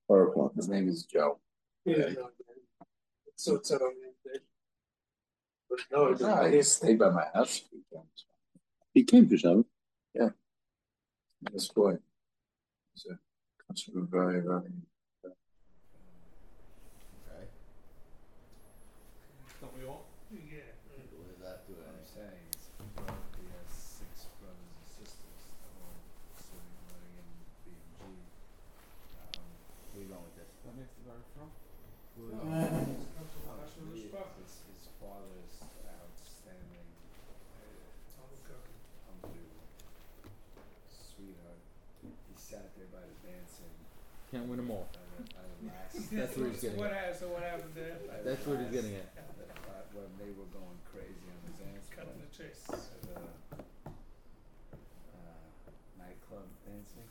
Purple. His name is Joe. Yeah, no, so it's on the but No, he stayed by my house a few times. He came for Shabbat. Yeah. Nice boy. He's a comes from a very, very. Okay. Don't we all? yeah. What does that do? What I'm saying is, he has 6 brothers and sisters that were sitting living in BMG. Where you going with this? That makes the very from? His father's outstanding, unbelievable sweetheart. He sat there by the dancing. Can't win them all. By the last, That's what he's getting at. So what happened there? That's what he's getting at. when they were going crazy on the dance Cut floor. to the chase. Nightclub dancing.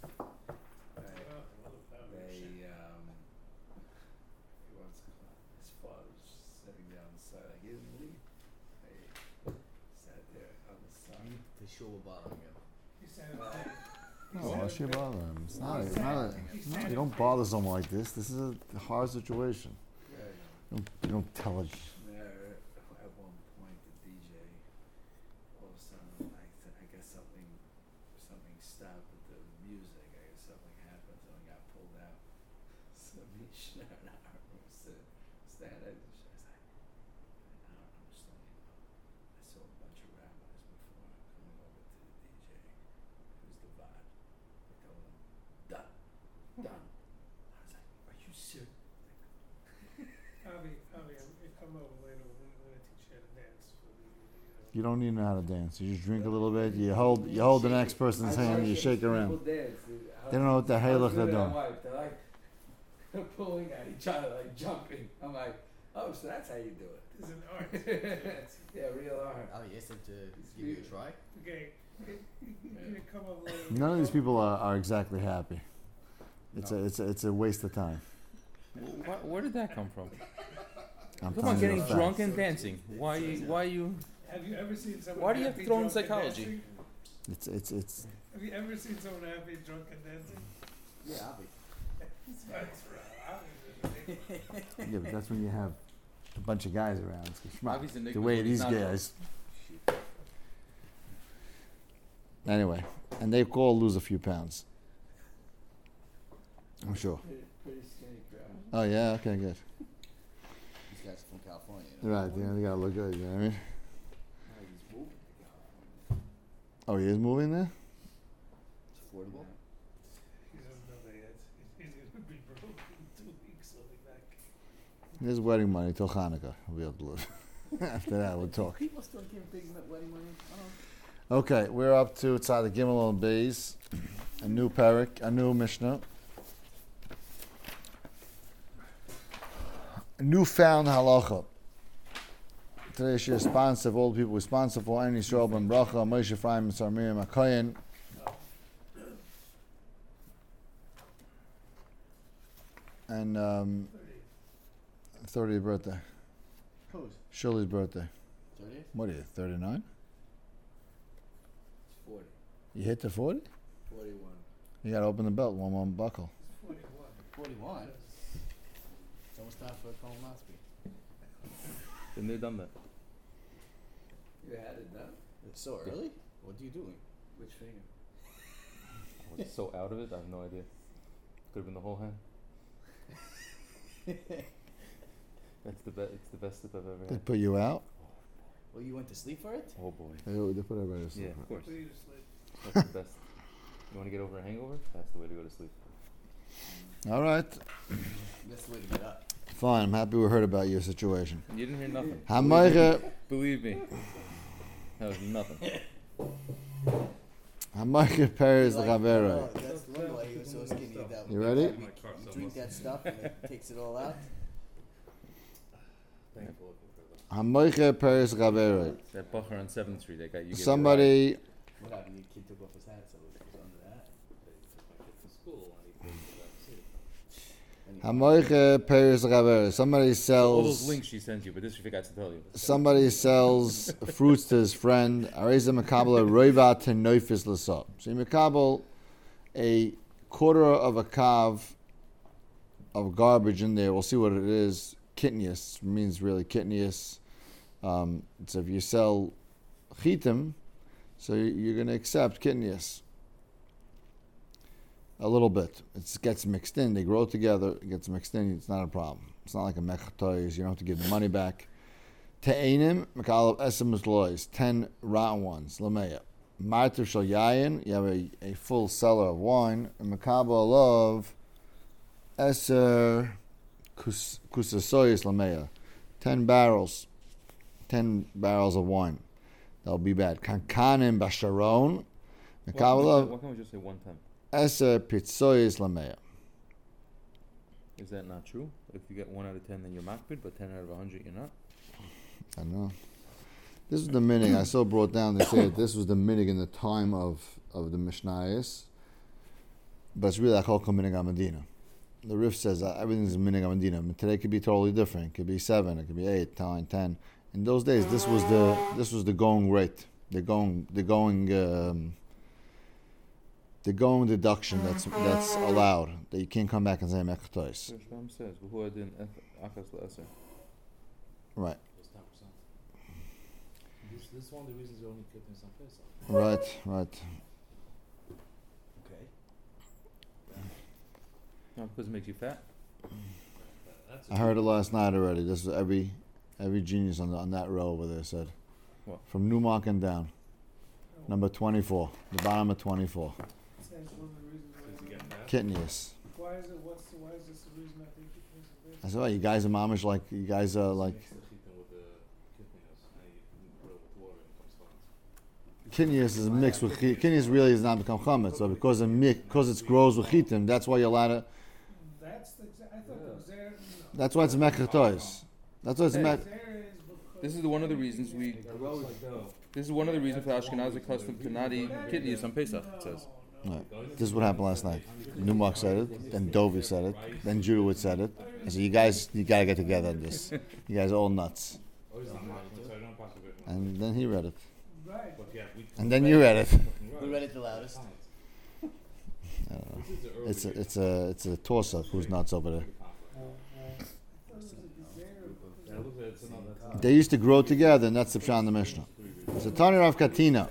He wants his father was sitting down the side, like he didn't leave. They sat there on the side. For sure will bother you. He said No, why should you bother him? It's not you don't bother someone like this. This is a hard situation. You don't tell it. There, at one point, the DJ, all of a sudden, I guess something stopped with the music. I guess something happened, something got pulled out. So me, Schneider, and I were standing. I was like, I'm just letting you know. I saw a bunch of rabbis before coming over to the DJ, who's the Vad. I told him, done. I was like, are you serious? Avi, come over later. We're gonna teach you how to dance. You don't need to know how to dance. You just drink a little bit. You hold the next person's hand. And you shake around. They don't know what the hell they're doing. They're like pulling at each other, like jumping. I'm like, oh, so that's how you do it. It's an art. Yeah, real art. Oh, you asked him to give you a try? Okay, you come over later. None of these people are exactly happy. It's a waste of time. Where did that come from? I'm Come on, telling you getting the drunk facts. and dancing. Why you? Have you ever seen someone? Why do you have to happy, throw in drunk, and psychology? dancing? It's Have you ever seen someone happy, drunk, and dancing? Yeah, I'll be. yeah, but that's when you have a bunch of guys around. It's schmuck. Avi's enigma, The way but he's these not guys. Anyway, and they all lose a few pounds. I'm sure. Pretty skinny crowd. Oh yeah, okay, good. These guys are from California. You know? Right, yeah, they gotta look good. You know what I mean? He's moving to California. Oh, he is moving there. It's affordable. He doesn't know that yet. He's gonna be broke in 2 weeks. He'll be back. His wedding money till Hanukkah. We'll be able to live. After that, we'll talk. People still give big wedding money. I don't know. Okay, we're up to Tzad Gimel and Beis, a new parak, a new Mishnah. A newfound halacha. Today's year responsive, all the people responsible for Ein Yisrael ben Bracha, Moshe Ephraim and Sarmir Makayan. And 30th birthday. Whose? Shirley's birthday. 30th? What are you, 39? It's 40. You hit the 40? 41. You gotta open the belt, one more buckle. 41. It's almost time for a colonoscopy. Been there, done that. You had it done? It's so early? What are you doing? Which finger? I was so out of it, I have no idea. Could have been the whole hand. It's the best sip I've ever They had. put you out? Well, you went to sleep for it? Oh boy. They put everybody to Yeah, sleep. of course. Put you to sleep. That's the best. You want to get over a hangover? That's the way to go to sleep. All right. That's the way to get up. Fine, I'm happy we heard about your situation. You didn't hear nothing. Hamayche Believe me. That was nothing. Paris Like, Ravera. that's the one why he was so skinny. That You ready? You drink that stuff and it takes it all out. Thankful for the Hamayche Paris Ravera. that buffer on 7th Street that got you. Somebody What happened? Your kid took off his hat, so it was under that. to school and he Hamayche Paris Ravera. Somebody all those sells. links she sends you, but this she forgot to tell you. Somebody sells fruits to his friend. Areza Makabel Roiva Tenofis Lasop. So you Makabel a quarter of a kav of garbage in there. We'll see what it is. Kitnius means really kitnius. So if you sell chitim, so you're going to accept kitnius a little bit. It gets mixed in. They grow together. It gets mixed in. It's not a problem. It's not like a mechatois. You don't have to give the money back. Te'enim, mekalav esemus lois, 10 rotten ones, lameya. Martiv shal yayin, you have a full cellar of wine, and mekabel of eser kusasoyis lameya, 10 barrels of wine. That'll be bad. Kankanim basharon, mekabel of Why can't we just say 110? eser pitsoyis lameya. Is that not true? If you get 1 out of 10, then you're makbid, but 10 out of 100, you're not? I don't know. This was the minig. I saw brought down. They say that this was the minig in the time of the Mishnayos, but it's really Achol minig Amadina. The Rif says that everything's minig Amadina. But today it could be totally different. It could be 7. It could be 8, 9, 10. In those days, this was the going rate. The going deduction that's allowed. That you can't come back and say mechatois. Rishbam says, "Who adin achas le'eser." Right. It's 10%. This is one of the reasons you only keep in some place. Right. Okay. No, because it makes you fat. That's I heard it last night already. This is every genius on that row over there said. What? From Newmark and down. Number 24. The bottom of 24. Says one of the reasons why. Kitnius. Why is it? Why is this the reason I think it is a bit? I said, well, you guys are mamish like, you guys are like, Kitnius is mixed with Kitnius really does not become chametz. So because it grows with chitim, that's why you're allowed to. That's the. I thought the Zer. That's why it's mechatois. That's why it's Hey. mech. Zer is because. This is one of the reasons we. This is one of the reasons for Ashkenaz accustomed to not eat kidneys on Pesach. It says. Right. This is what happened last night. Newmark said it, then Dovi said it, then Judowitz said it. I said, you guys, you gotta get together on this. You guys are all nuts. And then he read it. Right. And then you read it. Who read it the loudest? I don't know. It's a toss up who's nuts over there. They used to grow together, and that's the Pshan in the Mishnah. So Tani Rav Katina.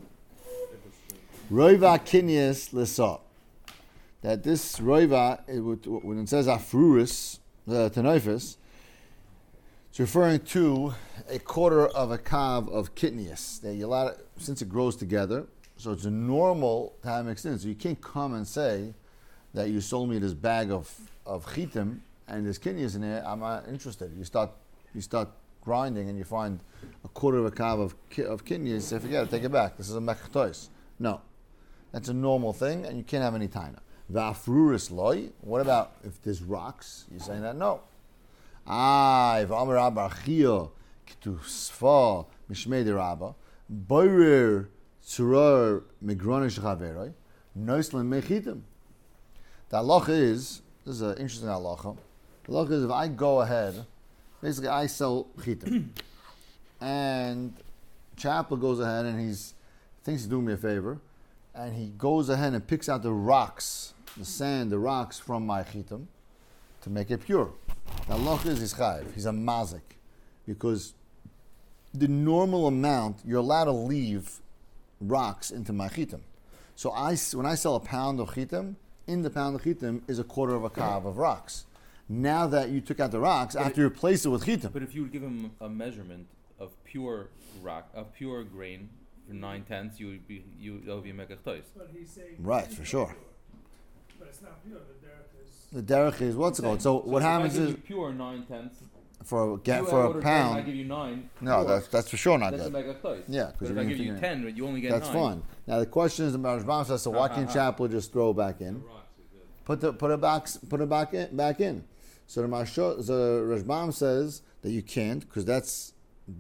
Roiva Kinyas Lisa. That this Roiva, when it says Afruris, Tanoifis, it's referring to a quarter of a kav of kitnius. That you allow, since it grows together, so it's a normal to have mixed in. So you can't come and say that you sold me this bag of chitim and there's kitnius in there. I'm not interested. You start grinding and you find a quarter of a kav of kitnius. Say, forget it, take it back. This is a mechatois. No, that's a normal thing, and you can't have any taina. Va'afruris loy. What about if there's rocks? You're saying that no. If Amar Abba Achio K'tusfa Mishmei de Rabba Boirer Tzuror Migronish Chaveroi Noislan Mechitim. The halacha is, this is an interesting halacha. The halacha is if I go ahead, basically I sell chitim, and Chapel goes ahead and thinks he's doing me a favor, and he goes ahead and picks out the rocks, the sand, the rocks from my chitim to make it pure. The halacha is chayiv. He's a mazik, because the normal amount you're allowed to leave rocks into my chitim. So when I sell a pound of chitim, in the pound of chitim is a quarter of a kav of rocks. Now that you took out the rocks, after you replace it with chitim, But if you would give him a measurement of pure rock, of pure grain for 9/10, that would be a megachtois. But he's saying. Right, it's for not sure. pure. But it's not pure. the derech is what's it called? So what happens if I give is you pure 9/10. for I a order 10, I pound. give you 9. No, pure, that's for sure not that's good. a megachtois. Yeah, But because if I give you 10, but you only get that's 9. fine. Now the question is, the Rashbam says, so why can't Chapel just throw it back in? Put it back in. So the Rashbam says that you can't, because he's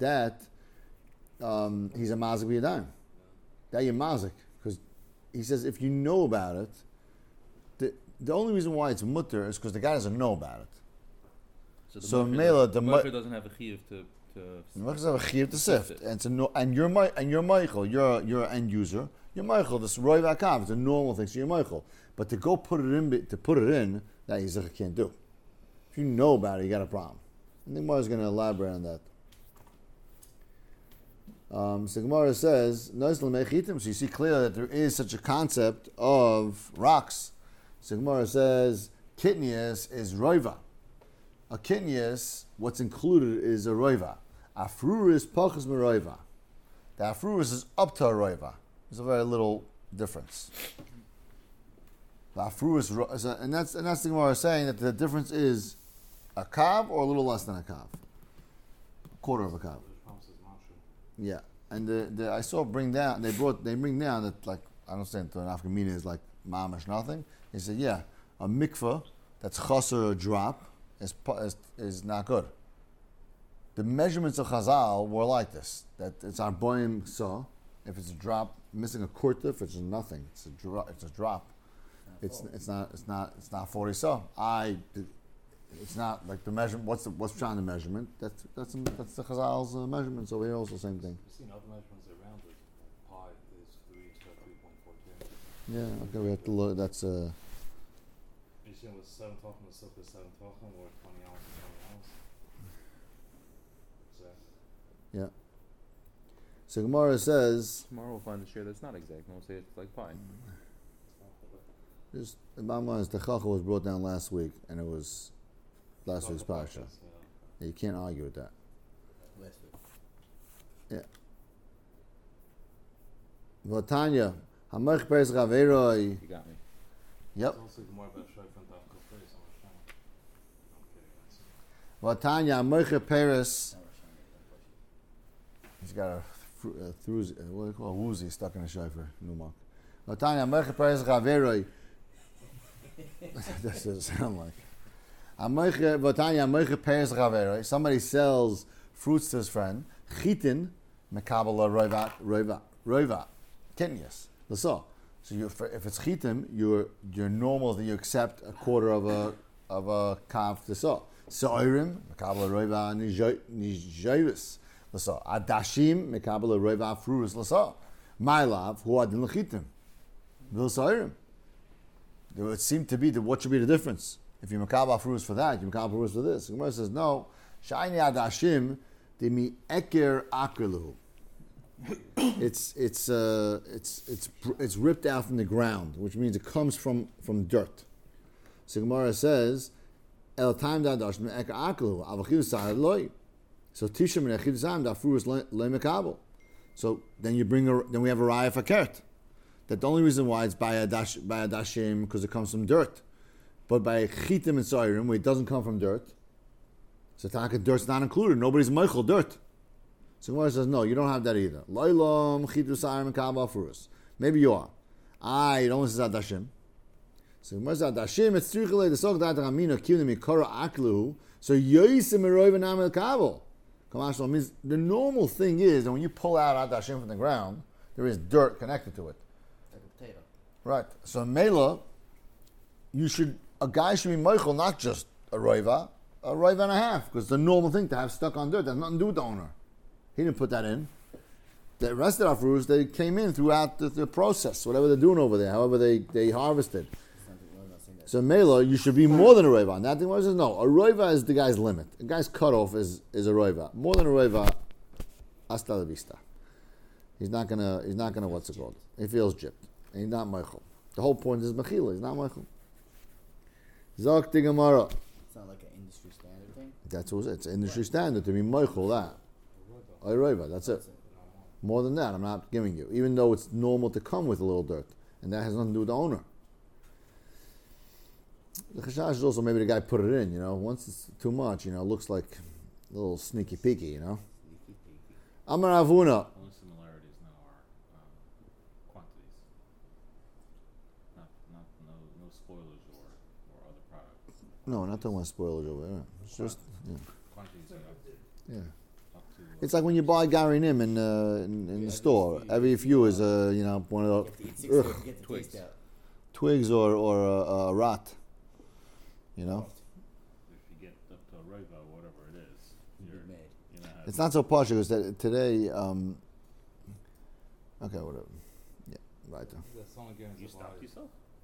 a mazik b'yadayim. That you're mazik, because he says if you know about it, the only reason why it's mutter is because the guy doesn't know about it. So Mela, the Moshe doesn't have a chiyuv to the Moshe have a chiyuv to sift, and you're Michael, you're an end user. You're Michael. This roiv akav, it's a normal thing. So you're Michael, but to go put it in, that Yisrael can't do. you know about it, you got a problem. And the Gemara is going to elaborate on that. So Gemara says, so you see clearly that there is such a concept of rocks. So Gemara says, kitnius is roiva. A kitnius, what's included is a roiva. Afruris pachas meroiva. The afruris is up to a roiva. There's a very little difference. The afruris, and that's the Gemara saying that the difference is a kav or a little less than a kav, a quarter of a kav. Yeah, and I saw they bring down that, like, I don't understand, an African meaning is like mamash nothing. He said, yeah, a mikveh that's chaser, a drop is not good. The measurements of Chazal were like this: that it's arboim saw. If it's a drop missing a kurtif, it's nothing. It's a drop. It's not 40 saw. It's not like the measurement. What's trying the measurement? That's the Chazal's measurements over here. Also, same thing. I've seen other measurements around it. Pi is 3 to 3.42. Yeah. Okay. We have to look. That's You see, with 7 talking, the silk is 7 talking, or 20 ounces, 20 ounces. Exactly. yeah. So Gemara says, Tomorrow we'll find a share that's not exact. And we'll say it's like pi. just the bottom line is the Chachal was brought down last week, and it was last week's parsha. Yeah. You can't argue with that. Last week. Vatanya, Hamach Peres Gaveroi. You got me. Yep. It's also more about Shai from Daf Kofres on the channel. I'm kidding. Vatanya, Hamach Peres. Now we're showing it. He's got a what do you call a woozy stuck in a shofar. Numak. Vatanya, Hamach Peres Gaveroi. That doesn't sound like. Vatanya, Hamach Peres Gaveroi. Somebody sells fruits to his friend. Chitin, Mekabala Roiva. Kitnius. That's all. So if it's chitim, you're normal that you accept a quarter of a kav to saw. So'irim, mekabel roiva nijayus. L'saw. Adashim, mekabel roiva frurus l'saw. Ma'alav, hu adin l'chitim. Vil so'irim. There would seem to be what should be the difference? If you mekabel frurus for that, you mekabel frurus for this. The Gemara says no. Shayni adashim demi eker akrilu. It's ripped out from the ground, which means it comes from dirt. So Gemara says, "El time da dash me eka aklu avachiv sa'ad loy." So tisha me echiv zam da frus loy mekabel. So then then we have a raya for kert. That the only reason why it's by a dashim because it comes from dirt, but by chitim and soirim where it doesn't come from dirt, so taka dirt's not included. Nobody's meichel dirt. So Gemara says, no, you don't have that either. Loilom chitu sa'arim mekabel frus. Maybe you are. It only says adashim. So Gemara says adashim. It's tzrichele the sok dat ramina kivnim mikora aklu. So yoisim eroiv nam el kabel. Kamashlo means the normal thing is that when you pull out adashim from the ground, there is dirt connected to it. Like a potato. Right. So Mela, a guy should be meichel, not just a roiva and a half, because the normal thing to have stuck on dirt has nothing to do with the owner. He didn't put that in. The rest of our fruits, they came in throughout the process, whatever they're doing over there, however they harvested. So Mela, you should be more than a roiva. And that thing was no. A roiva is the guy's limit. A guy's cutoff is a roiva. More than a roiva, hasta la vista. He's not gonna what's it called? He feels gypped. And he's not meichel. The whole point is mechila. He's not meichel. Zok the Gemara. It's not like an industry standard thing. That's what it's industry standard to be meichel that. A roiva, that's it. More than that, I'm not giving you. Even though it's normal to come with a little dirt. And that has nothing to do with the owner. The chashash is also maybe the guy put it in, Once it's too much, it looks like a little sneaky peeky, Amar Avuna. The only similarities now are quantities. No spoilers or other products. No, not talking about spoilage over there. It's just, Quantities yeah. up to It's like when you buy Gary Nim in the store. Every few is, one of You have to eat 6 Ugh. days to get the Twigs. taste out. twigs or a rot, if you get up to a roiva or whatever it is, Big made. you're not It's not so partial because today, okay, whatever. Yeah, right. That's only You stopped yourself?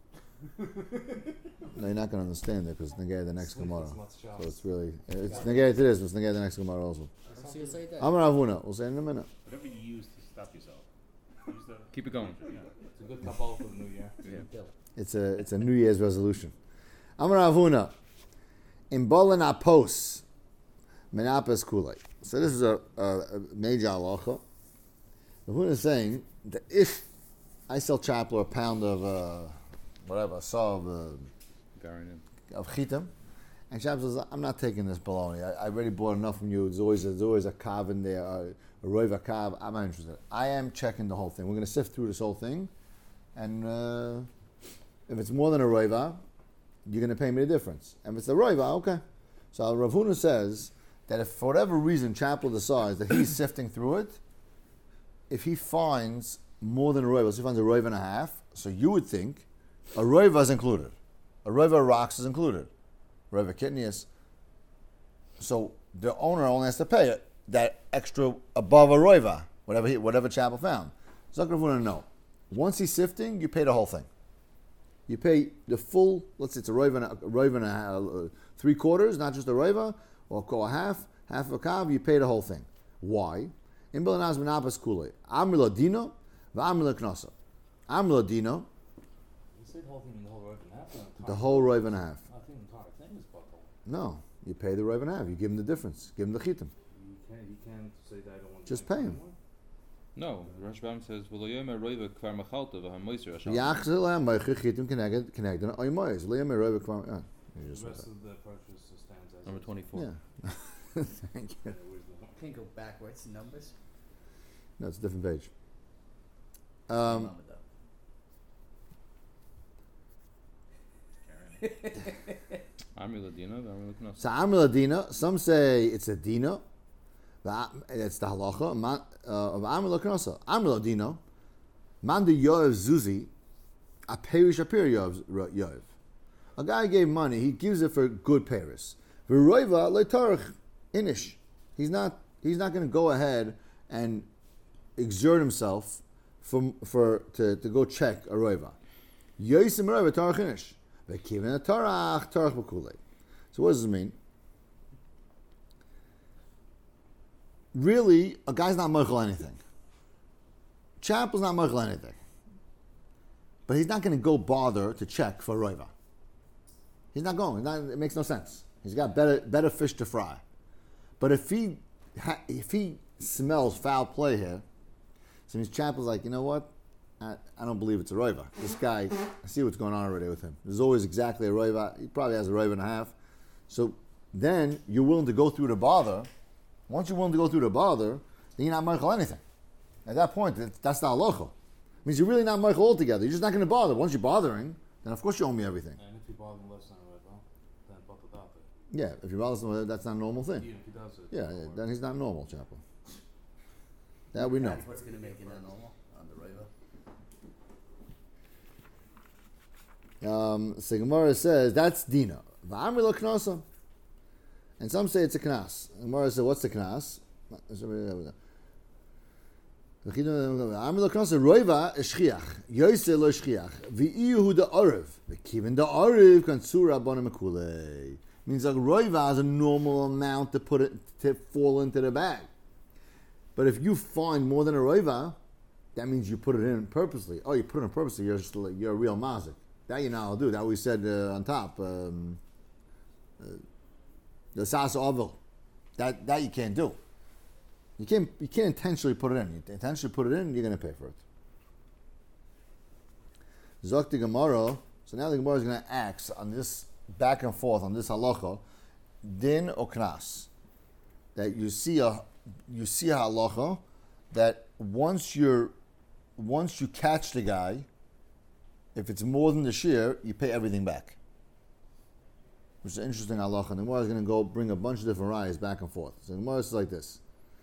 No, you're not going to understand it because it's negay the next Sleep Gemara. is not So Shabbos. it's really, it's negay to this, but it's negay the next Gemara also. So you say that. Amar Avuna, we'll say it in a minute. Whatever you use to stop yourself. Use the Keep it going. yeah. It's a good Kabbalah for the new year. Yeah. Bill. It's a New Year's resolution. Amar Avuna, in Bolan Apos, Menapas Kulei. So this is a major halacha. Avuna is saying that if I sell Chapel a pound of whatever, saw Variant. of chitim, and Chapel says, I'm not taking this bologna. I already bought enough from you. There's always a kav in there, a roiva kav. I'm not interested. I am checking the whole thing. We're going to sift through this whole thing, and if it's more than a roiva, you're going to pay me the difference. And if it's a roiva, okay. So Rav Huna says that if for whatever reason Chapel decides that he's sifting through it, if he finds more than a roiva, so he finds a roiva and a half, so you would think a roiva is included. A roiva rocks is included. Roiva kidneys. So the owner only has to pay it, that extra above a roiva, whatever Chapel found. Zakar Rav Huna, no. Once he's sifting, you pay the whole thing. You pay the full, let's say it's a roiva and a 3/4, not just a roiva, or a half of a kav, you pay the whole thing. Why? In Belanaz Menapas Kule. Amrila Dino, V'amrila Knosa. Amrila Dino, You say the whole thing in the whole roiv and a half. the whole roiva and a half. I think the entire thing is bottle. No, you pay the roiva and a half. You give him the difference. Give him the chitim. You can't say that I don't want to Just drink pay him. anymore. No, Rosh Hashanah says, "V'lo yomer roiva kvar machalta v'hamoiser Hashem." Yachzel la'am b'chich chitim connected oimoyes. Lo yomer roiva kvar. You The just read rest that. of the purchase stands as Number is. 24. Yeah. Thank you. Yeah, where's the- Can't go backwards in numbers. No, it's a different page. Remember though. Amri Ladina, Amri Laknos. So Amr Ladina, some say it's a dina. It's the halacha of Amr Laknosa. Amr Ladina, man de Yoav Zuzi, a perish apir Yoav. A guy gave money, he gives it for good Paris. V'roiva leitarich inish. He's not going to go ahead and exert himself to go check a roiva. Yoisim roiva tarich inish. V'kivin a tarach b'kulei. So what does this mean? Really, a guy's not meichel anything. Chapel's not meichel anything. But he's not going to go bother to check for roiva. He's not going. It makes no sense. He's got better fish to fry. But if he smells foul play here, so means Chapel's like, you know what? I don't believe it's a roiva. This guy, I see what's going on already with him. There's always exactly a roiva. He probably has a roiva and a half. So then you're willing to go through the bother. Once you're willing to go through the bother, then you're not meichel anything. At that point, that's not halacha. It means you're really not meichel altogether. You're just not going to bother. Once you're bothering, then of course you owe me everything. And if you bother less than a roiv, then bottle out it. Yeah, if you're bothering, that's not a normal thing. Even if he does it. Yeah, then he's not normal, Chapel. That we know. That's what's gonna make it normal on the roiva. So Gemara says that's dina. V'amri lo knasa. And some say it's a knas. Gemara says, what's the knas? Amri lo knasa roiva is shchiach. Yoise lo shchiach. V'iyu da orev. V'kivin da orev kan surah bonim akulei. Means like roiva has a normal amount to fall into the bag. But if you find more than a roiva, that means you put it in purposely. Oh, you put it in purposely, you're a real mazik. That you know how to do. That we said on top. The sasa avil. That you can't do. You can't intentionally put it in. You intentionally put it in, you're going to pay for it. Zok the Gemara. So now the Gemara is going to ask on this back and forth on this halacha, din or knas. That you see a halacha that once you catch the guy, if it's more than the shear, you pay everything back. Which is an interesting halacha. And the Gemara is going to go bring a bunch of different rayas back and forth. So the Gemara is like this.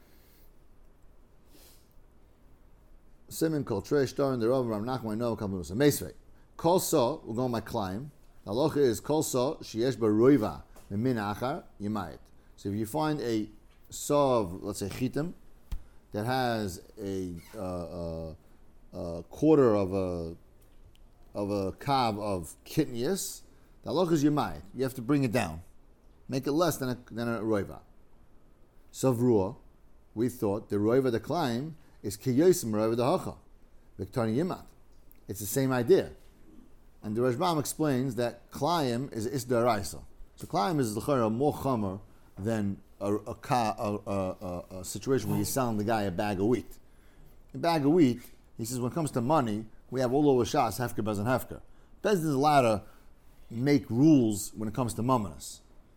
Simon kol trei shtar in the Rav Ram Nachman no kamusa meisvei. Kol sa, we're going by climb. The halacha is kol sa sheyesh baroiva min achar yimayit. So if you find a saw of, let's say, chitim, that has a quarter of kav of kitnius, the halacha is yemai. You have to bring it down, make it less than a roiva. Savrua, we thought the roiva the climb is kiyosim roiva the hacha, v'ktani yimat. It's the same idea, and the Rashbam explains that climb is isdaraisa. So climb is l'chara more chamer than a situation where you're selling the guy a bag of wheat. A bag of wheat, he says, when it comes to money, we have all over shas, hefker, bez, and hefker. Bez is allowed to make rules when it comes to mamanas.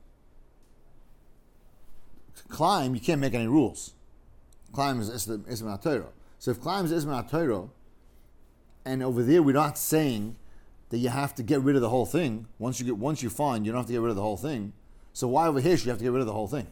Climb, you can't make any rules. Climb is Isma Torah. So if climb is Isma Torah, and over there we're not saying that you have to get rid of the whole thing. Once you find, you don't have to get rid of the whole thing. So why over here should you have to get rid of the whole thing?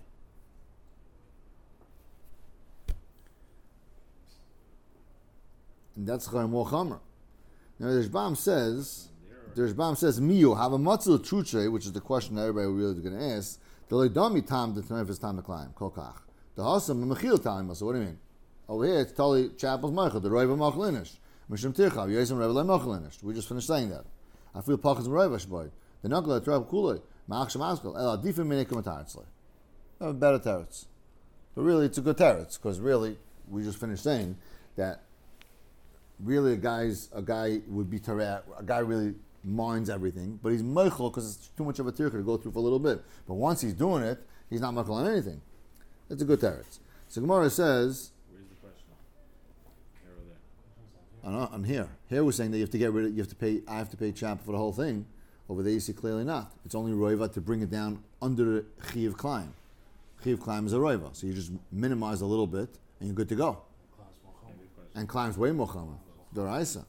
And that's more chamer. Now the Rashbam says, Miyu have a matzil truche, which is the question that everybody really is going to ask. The loydami tam the tenefes tam climb kolkach. The hasam mechil time. So what do you mean? Over here it's totally chapel's meichel. The roiva machlinish. Mishum tirchav yesem revele machlinish. We just finished saying that. I feel pachas roiva shboy. The nagla trab kulei ma'ach shemazkel el adifim minei kumatartzle. Have a better teretz. But really, it's a good teretz because really we just finished saying that. Really, a guy would be tareh. A guy really minds everything, but he's meichel because it's too much of a tircha to go through for a little bit. But once he's doing it, he's not meichel on anything. It's a good teretz. So Gemara says, Where's the question? Here or there? I'm here. Here we're saying that you have to get rid of. You have to pay. I have to pay chap for the whole thing. Over there, you see clearly not. It's only roiva to bring it down under the chiv climb. Chiv climb is a roiva, so you just minimize a little bit and you're good to go. And climbs way more chamer. Doraisa.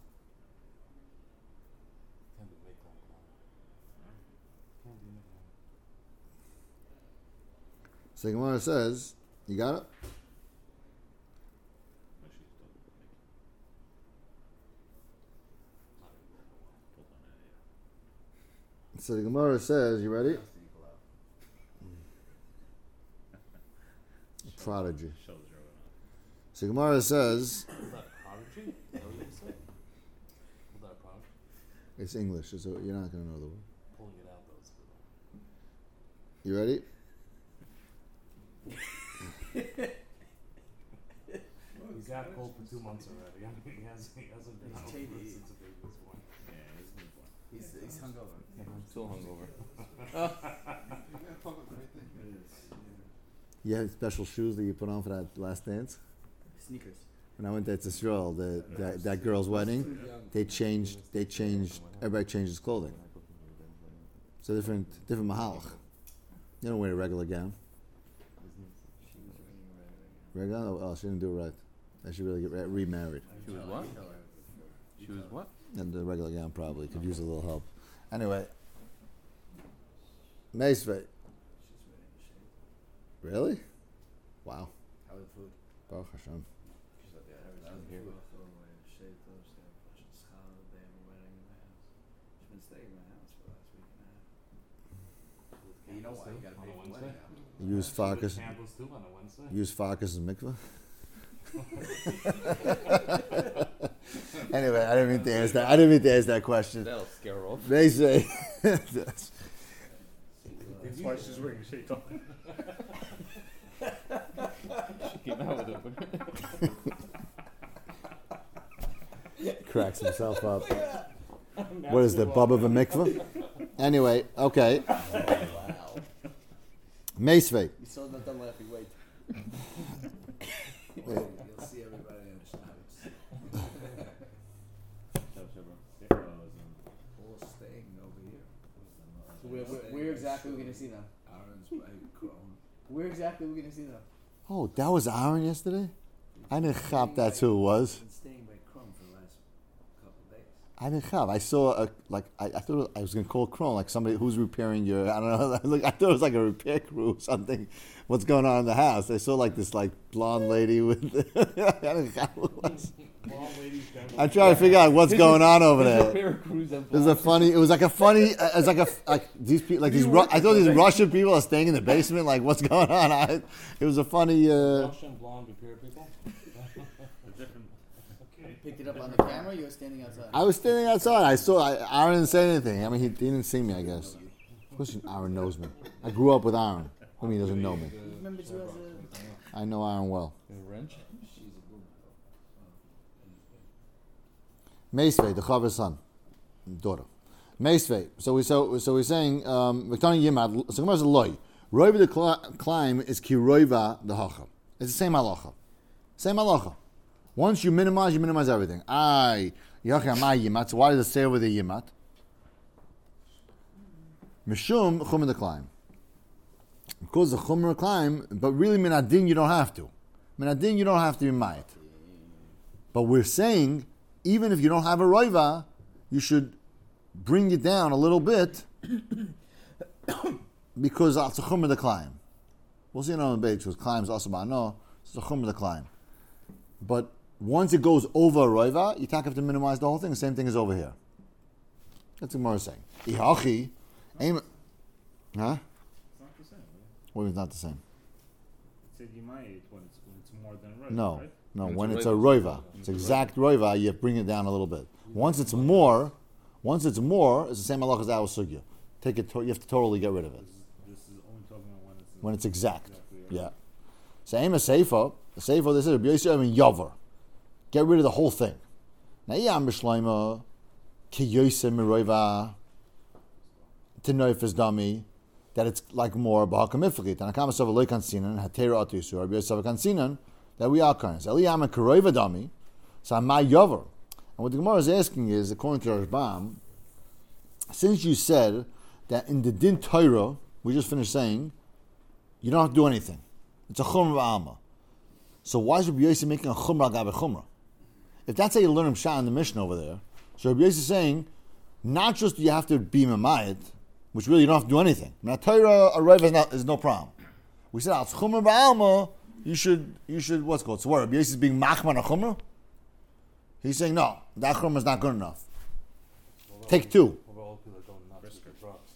So Gemara says, you got it? So the Gemara says, you ready? Prodigy. So Gemara says, it's English, so you're not going to know the word. Pulling it out though. You ready? He's got cold for 2 months already. He hasn't been out since the baby was born. Yeah, he's a new one. He's hungover. I'm still hungover. You had special shoes that you put on for that last dance? Sneakers. When I went there to Israel, that girl's wedding, they changed. Everybody changed his clothing. It's a different mahalach. You don't wear a regular gown. Regular? Oh, she didn't do it right. I should really get remarried. She was what? She was what? And the regular gown probably could use a little help. Anyway, Meisvei. Really? Wow. How was the food? Baruch Hashem. You know why? You gotta pay for the wedding now. Use Farkas. Candles too on a Wednesday. Use Farkas and mikvah. Anyway, I didn't mean to ask that question. That'll scare her off. They say. That's why she's wearing a shade on. She came out with it. Cracks himself up. What is the bub of a mikvah? Anyway, okay. Wow. Meisvei. You still not done laughing. Wait. You'll see everybody on Shabbos. All staying over here. So where exactly are we gonna see them? Aaron's by Chrome. Where exactly are we gonna see them? Oh, that was Aaron yesterday? I didn't chop that's who it was. Been staying by Chrome for the last couple of days. I didn't chop. I saw I thought I was gonna call Chrome, like somebody who's repairing your, I don't know, I thought it was like a repair crew or something. What's going on in the house? I saw like this blonde lady with I didn't chop who it was. I'm trying to figure out what's going on over there. It was like these people, I thought these Russian people are staying in the basement. Like, what's going on? It was a funny. Russian blonde repair people. Different. Okay. picked it up on the camera. You were standing outside. I was standing outside. Aaron didn't say anything. I mean, he didn't see me, I guess. Of course, Aaron knows me. I grew up with Aaron. I mean, he doesn't know me. He remembers you as a. I know Aaron well. A wrench? Meisvei, the Chavar's son, daughter. Meisvei. So we're saying Viktani Yimad. So Gemara says loy. Roiva the climb is ki roiva the hacha. It's the same halacha. Same halacha. Once you minimize everything. Yachim my yimat. So why does it say over the yimat? Mishum chumra the climb. Because the chumra climb, but really minadin you don't have to. Minadin you don't have to be mayit. But we're saying even if you don't have a roiva, you should bring it down a little bit because it's a chumra the climb. We'll see it on the page because climb is also no. It's a chumra the climb. But once it goes over a roiva, you have to minimize the whole thing. The same thing is over here. That's what Gemara is saying. Ihachi, aim. Huh? It's not the same. Right? What is not the same? It said you might eat when it's more than right. No, Right? no. When When it's it's a a roiva. roiva, it's exact roiva. You bring it down a little bit. Once it's more, it's the same halach as our sugya. Take it. You have to totally get rid of it. This is only talking about When it's exact. Exactly, Yeah. Same as seifa. The seifa they said Rabbi Yosef and yavar. Get rid of the whole thing. Now yam b'shleima ki yosef miroiva tenoifes dami that it's like more b'hakamifli. Tanakama sava loy kansinan hatera atusu. Rabbi Yosef kansinan that we are kind. Eliyam karoiva dami. So my yavar. And what the Gemara is asking is, according to Rashbam, since you said that in the din Torah, we just finished saying, you don't have to do anything. It's a chumrah alma. So why is Rabbi Yosef making a chumrah gabe chumrah? If that's how you learn Pshat in the Mishnah over there, so Rabbi Yosef is saying, not just do you have to be mamayit, which really you don't have to do anything. Now Torah a reva is no problem. We said it's chumrah alma. You should what's it called? So what? Rabbi Yosef is being machman a chumrah? He's saying no, that chumrah is not good enough. Take two. What about all people that don't not to the drugs?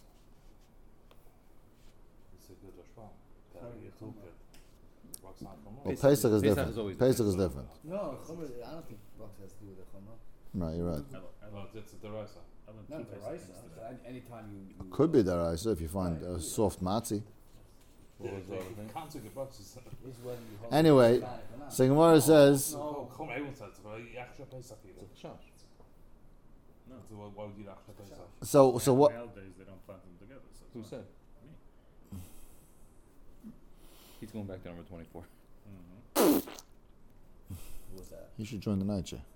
It's a good Rashbam. You took it. Rocks not from Well, us. Pesach is Pesach different. is always Pesach is different. different. No, chumrah. I don't think Rox has to do with the chumrah. Right, you're right. No, it's a derisa. Not the rice. Anytime you Could be daraisa if you find a soft matzi. What was the other thing? Can't take the drugs. is when you hold Anyway, it back or not. so Gemara says, No, come everyone says it's about extra Pesach either. Shash. No, so why would you eat extra Pesach? so what? Nowadays they don't plant them together. So Who it's said? Me. He's going back to number 24. Mm-hmm. Who was that? You should join the night shift.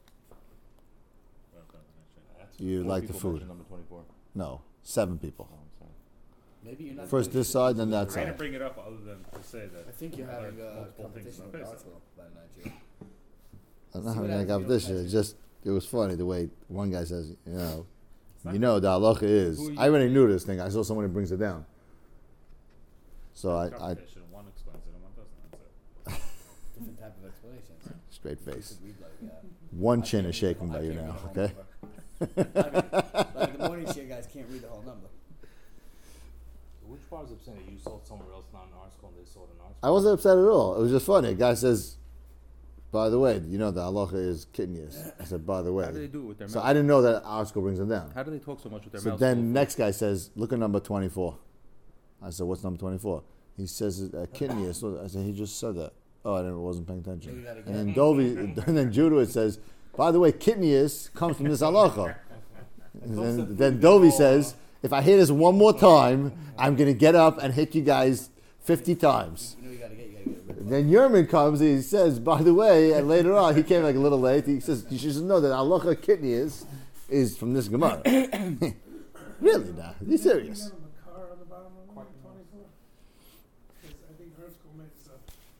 Well, that's You Four like the people food? mentioned Number 24. No, 7 people. Oh, I'm sorry. Maybe you're not. First this side, then that I'm trying to side. bring it up other than to say that. I think you're having a multiple things competition on with Pesach. Arsenal by the night. I'm not See what having a happens if you don't competition. catch It's just it was funny the way one guy says, the halacha is. Who are you- I already knew this thing. I saw someone who brings it down. So I Competition. One explains it and one doesn't. That's it. Different type of explanations. straight You face. could read like that. One I chin can't is read shaking the by whole- you I now. can't read Okay. the whole number. Like the morning share guys can't read the whole number. Which part is upset that you sold somewhere else, not an article, and they sold an article? I wasn't upset at all. It was just funny. A guy says, "By the way, you know the halacha is kidneys." I said, "By the way." How do they do it with their So mouth? I didn't know that article brings them down. How do they talk so much with their So mouth? then next guy says, "Look at number 24." I said, "What's number 24?" He says, "Kidney." So I said, "He just said that." Oh, I wasn't paying Maybe attention. you gotta And get then and then Judah says, "By the way, kidneys comes from this halacha." And then Dovi says, "If I hear this one more time, I'm going to get up and hit you guys 50 times." You know you gotta get rid of it. Then Yerman comes and he says, "By the way," and later on he came like a little late. He says, "You should know that halacha kidney is from this Gemara." Really? Now, are you serious? Have a car on the bottom of line 24? Because I think Herzl made this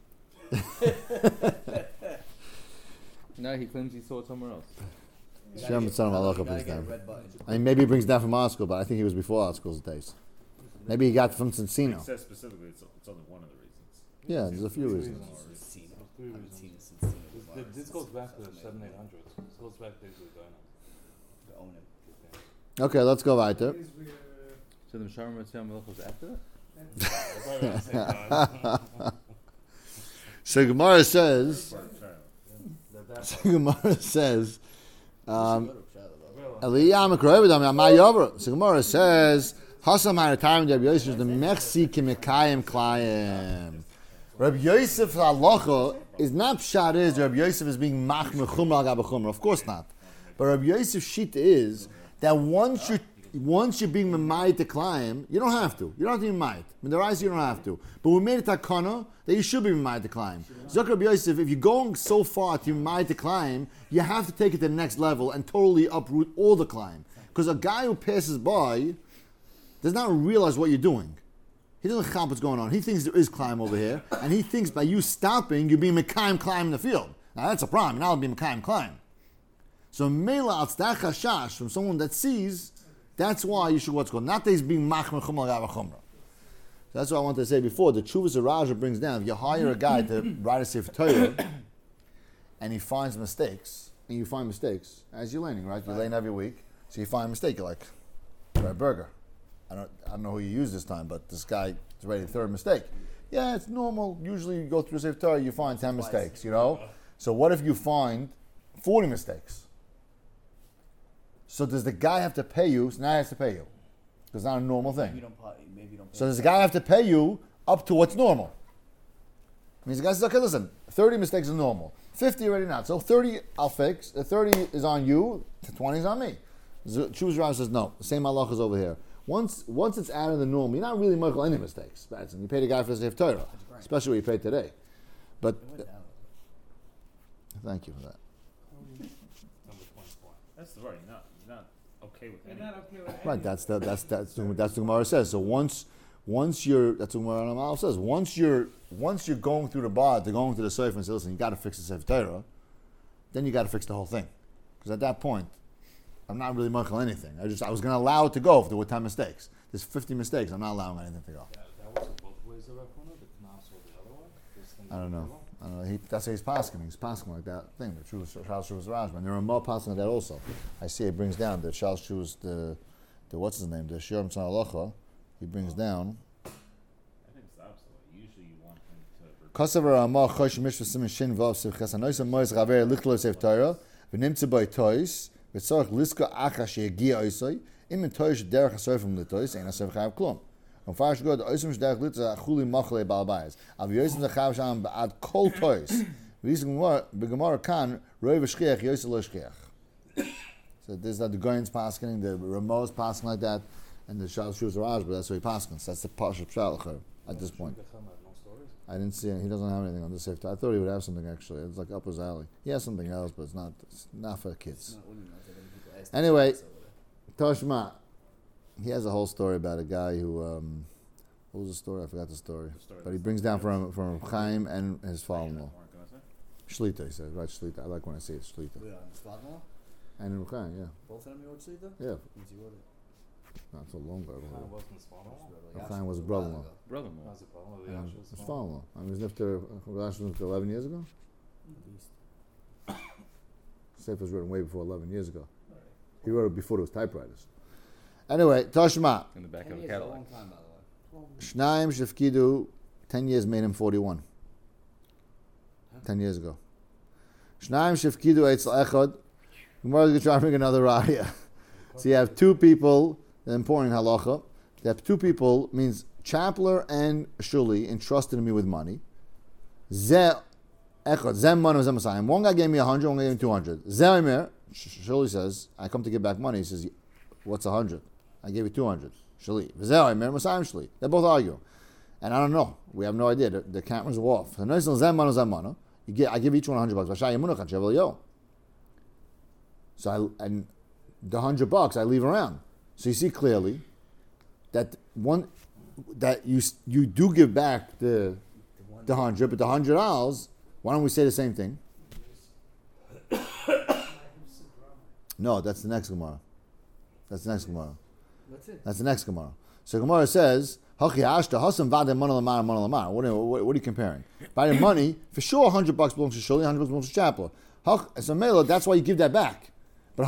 up. Now he claims he saw it somewhere else. You Shem gotta Tzadam get- halacha you gotta brings get a down. red button. I mean, maybe he brings down from our school, but I think he was before our school's days. Maybe he got from It Cincino. says specifically it's only one of the reasons. Yeah, there's a few reasons. Seen it. Three I haven't reasons. seen it since seen it. This goes back to the 700-800s. This goes back to the dynamics. To own it. Okay, let's go weiter. Is we, So the Sharm Mitzvah Melech was after that? So Gemara says, That So Gemara says, Well, Aliyah Makroiv Adam Ma Yover. So Gemara says, Hasam Ha'atam Rabbi Yosef the Mechsi Kimekayim Klayim. Rabbi Yosef's halacha is not pshat is Rabbi Yosef is being machmer chumra al gabei chumra. Of course not. But Rabbi Yosef's shita is that once you're being memayit to climb, you don't have to. You don't have to be memayit. In the rise, you don't have to. But we made a takana that you should be memayit to climb. Zok Rabbi Yosef, if you're going so far to memayit to climb, you have to take it to the next level and totally uproot all the climb. Because a guy who passes by does not realize what you're doing. He doesn't know what's going on. He thinks there is climb over here, and he thinks by you stopping, you're being Mekayim climb in the field. Now that's a problem. You're not being Mekayim climb. So Mela Atztach Hashash from someone that sees, that's why you should what's called. Not that he's being Machmer Chumra Gava Chumra. So that's what I wanted to say before. The Chuvas Raja brings down, if you hire a guy to write a Sefer Torah, and he finds mistakes, and you find mistakes, as you're learning, right? You're learning every week, so you find a mistake, you're like, try a burger. I don't know who you use this time, but this guy is ready to third mistake. Yeah, it's normal. Usually you go through Sefer Torah, you find 10 mistakes, you know? So what if you find 40 mistakes? So does the guy have to pay you? So now he has to pay you. Because it's not a normal thing. Maybe you don't pay So does the guy have to pay you up to what's normal? Means the guy says, okay, listen, 30 mistakes is normal. 50 already not. So 30 I'll fix. 30 is on you, 20 is on me. Choose Rav says, no, the same halach is over here. Once it's out of the norm, you're not really making any mistakes. You pay the guy for the Sefer Torah, especially what you paid today. But thank you for that. Number 24. That's right. You're not okay with You're anything. not okay with Right, anything. that's the Gemara says. So once you're, that's what Gemara Amal says. Once you're going through the bar, they're going through the Sefer and say, listen, you got to fix the Sefer Torah, then you got to fix the whole thing, because at that point, I'm not really making anything. I was going to allow it to go if there were 10 mistakes. There's 50 mistakes. I'm not allowing anything to go. That was both ways of Rafuna, the Knas or the other one? I don't know. That's how he's passing. He's passing like that thing. The true Charles Shuvas Rajman. There are more passing like that also. I see it brings down the Charles Shuvas, the what's his name, the Shiram Tzan Halacha. He brings down. I think it's the opposite. Usually you want him to. Kosavar Amar Chosh Mishra Simin Shin Vav Sivchas Anoisa Mois Raver Lichlo Sev Torah V'Nimtze By Tois V'Tzorach Liska Acha She'Gia Oisoi Im Tois Derech HaSoy From Litois Ein HaSev Chayav Klum. Und fahrisch Gott Oisum Shderech Litza Achuli Machle Balbayis Aber Yosim Zachav Sham Ba'ad Kol Tois V'Yis B'Gemara Kan Roi V'Shchiach Yosim Lo Shchiach. So this is that the Goyans passing, the Ramos passing like that, and the Shal Shuvas Raj, but that's what he passes. That's the Pasha Pshalach at this point. I didn't see it. He doesn't have anything on the safety. I thought he would have something actually. It's like up his alley. He has something else, but it's not for kids. Anyway, Toshma, he has a whole story about a guy who, what was the story? I forgot the story. But he brings down from Chaim and his father-in-law. Shlita, he says, right, Shlita. I like when I say it, Shlita. And in Chaim, yeah. Both of them you wrote Shlita? Yeah. Means you wrote it. Not so long ago. Wasn't Chaim was a brother-in-law. Brother-in-law. How's it called? And his father-in-law. I mean, he was after 11 years ago? Sefer was written way before 11 years ago. He wrote it before there was typewriters. Anyway, Toshma. In the back 10 of the years is a catalog. long time, by the way. Shnaim Shefkidu, 10 years made him 41. 10 years ago. Shnaim Shefkidu Eitzel Echad. Gemara is going to try to bring another raya. So you have two people, the important halacha. You have two people, means Chappler and Shuli entrusted me with money. Zeh Echad, Zeh Manu, Zeh Masayim. One guy gave me 100, one guy gave me 200. Zeh Omer, Shuli says, I come to give back money. He says, what's 100? I gave you 200. Shuli. Zeh Omer, Masayim Shuli. They both argue. And I don't know. We have no idea. The cameras are off. So Zeh Manu, Zeh Manu. I give each one $100. So and the $100 I leave around. So you see clearly that you do give back the 100, but the $100. Why don't we say the same thing? No, that's the next Gemara. That's it. That's the next Gemara. So Gemara says, what are you comparing? By the money, for sure $100 belongs to Shuli, $100 belongs to Chappler. So Mela, that's why you give that back. But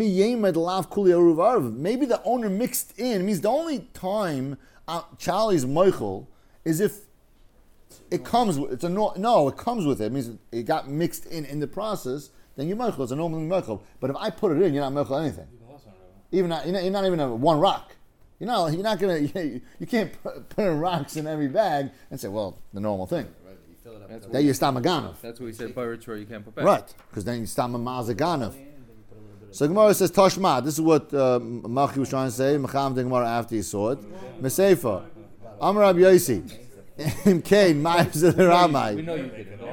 maybe the owner mixed in. It means the only time Charlie's Michael is if it comes with it comes with it. It means it got mixed in the process then you're meichel. It's a normal meichel. But if I put it in, you're not meichel anything. Even less than Rava. Even not, you're not even a one rock. You're not gonna. You can't put in rocks in every bag and say, well, the normal thing. Right, you fill it up. That's with That you stam a ganov. That's what we said. Pirates you can't put back. Right, because then you stam a maz a ganov. and then you put a little bit of So Gemara says Tashma. This is what Malchi was trying to say. Mecham the Gemara after he saw it. Meseifa. Amar Rabbi Yosi. Imkein ma'av We ramai. know you did it.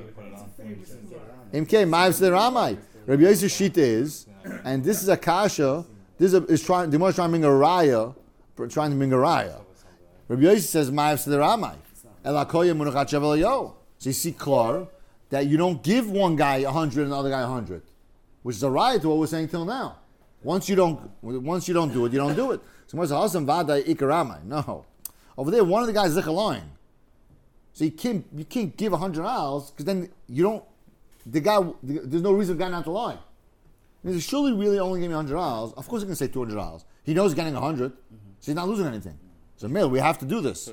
Imkein ma'av ramai. Rabbi Yosi's shita is, and this is a kasha. This is trying. The Gemara is trying to bring a raya. Trying to bring a raya. Rabbi Yosi says ma'av ramai. Elakoya munachat shevel yo. So you see clear that you don't give one guy 100 and the other guy 100. Which is a riot to what we're saying till now. Once you don't do it, you don't do it. So Hasam Vadai Ikaramai. No. Over there, one of the guys is line. So you can't give $100 because then you don't. There's no reason for the guy not to lie. I mean, surely really only gave me $100. Of course, he can say $200. He knows he's getting 100, so he's not losing anything. So Mel, we have to do this.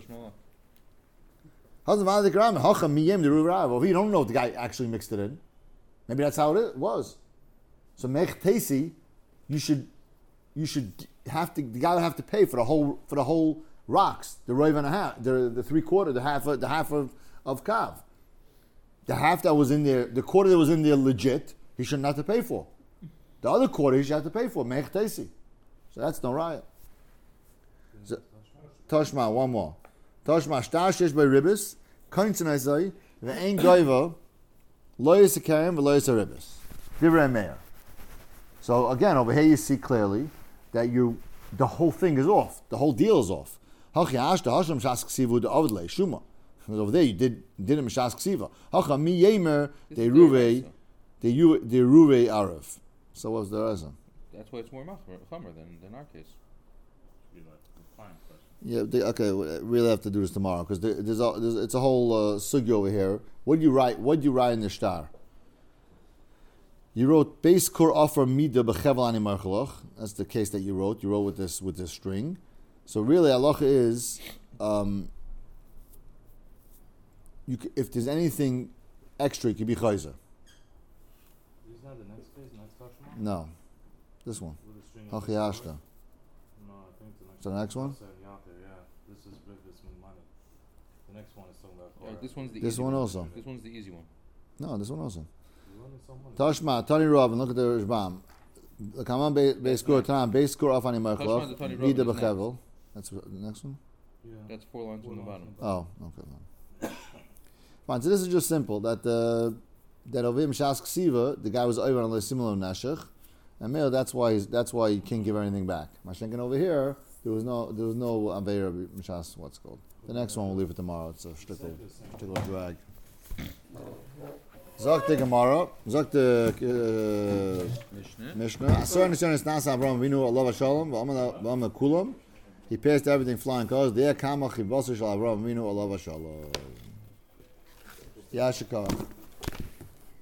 Hasam Vadai Ikaramai. Hacham miyem the Rav. Over here, you don't know if the guy actually mixed it in. Maybe that's how it was. So Mech Tesi, you should have to. The guy would have to pay for the whole rocks, the roiv and a half, the 3/4, the half of kav. The half that was in there, the quarter that was in there legit, he shouldn't have to pay for. The other quarter he should have to pay for. Mech Tesi. So that's no riot. So, Toshma, one more. Toshma shtashish by ribis. Kaintzin Isai ve'ein goiva lo yisakarim v'lo yisaribis. Divrei Meir. So again, over here you see clearly that the whole thing is off. The whole deal is off. Because over there you did it Mishas Ksiva. De Ruve Arif. So what's the reason? That's why it's more chomer than our case. Be like a fine question. Yeah. Okay. We really have to do this tomorrow because it's a whole sugi over here. What do you write? What do you write in the star? You wrote base kor offer mida bechevel ani marchalach. That's the case that you wrote. You wrote with this string. So really, halacha is if there's anything extra, it could be chayzer. Is that the next case, next Tashma? No, this one. With the string. Hachi Ashta. No, I think the next. So the next one? Yeah, this is big. This one money. The next one is talking about. Right, this one's the This easy one also. This one's the easy one. No, this one also. You wanted someone. Tashma, Tani Rav, and look at the Rishbam. The Kaman base score Tan, base score off ani Tashma, the marchalach. Tani Rav Mida is next. bechevel. That's the next one. Yeah. That's 4 lines from the bottom. Oh, okay. Fine. So this is just simple. That Ovim Shas Ksiva, the guy was over on a similar nashach, and Mel, that's why he can't give anything back. Mashenkin over here, there was no Aveira Mishas. What's it called? The next one we'll leave it tomorrow. It's a shtickle drag. Zok the Gemara, Zok the Mishnah. Asar Nisyon is Nasa Avraham Avinu Allah Shalom v'Amal Kulam. He passed everything flying cars. There, Kamach Chivasar Shal Avraham Avinu Allah Shalom. Yashikar.